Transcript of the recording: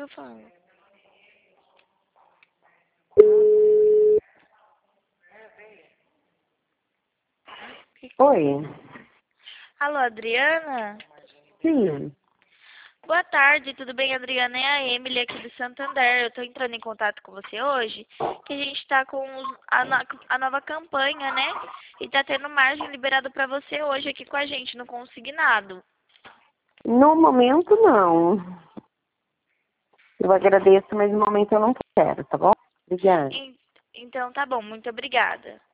eu falo. Oi. Alô, Adriana? Sim. Boa tarde, tudo bem, Adriana? É a Emily aqui do Santander. Eu tô entrando em contato com você hoje, que a gente tá com a nova campanha, né? E tá tendo margem liberada pra você hoje aqui com a gente no consignado. No momento, não. Eu agradeço, mas no momento eu não quero, tá bom? Obrigada. Então tá bom, muito obrigada.